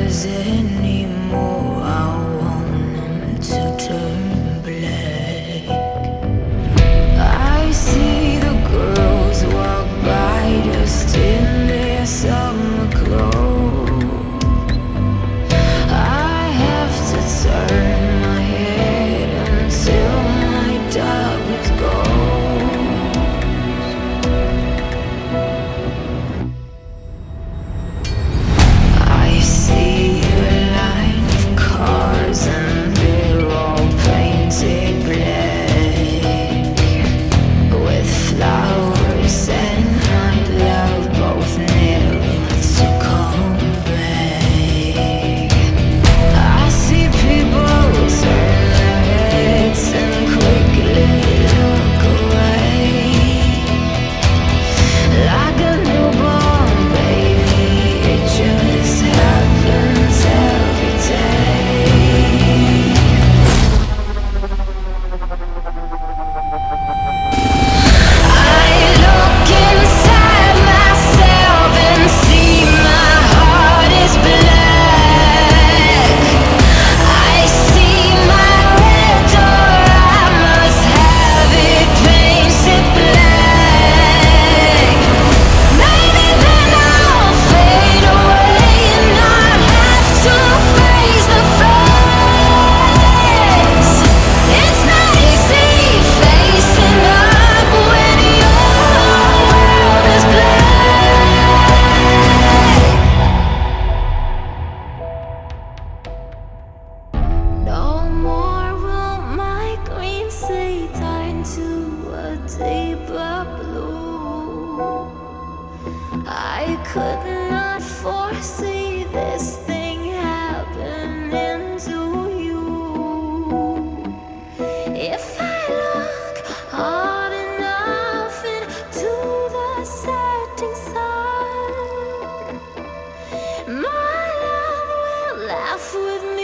colors anymore. I want them to turn black. I see the girls walk by just in their summer clothes. I have to turn my head until my darkness goes. I see a line of cars and they're all painted black, with flowers and my love both never to come back. I see people turn their heads and quickly look away, like a newborn baby. It just happens every day. I look inside myself and see my heart is black. I see my red door, I must have it painted black. Maybe then I'll fade away and not have to face the facts. It's not easy facing up when your world is black. No more will my green sea turn to a deeper blue. I could not foresee this thing happening to you. If I look hard enough into the setting sun, my love will laugh with me.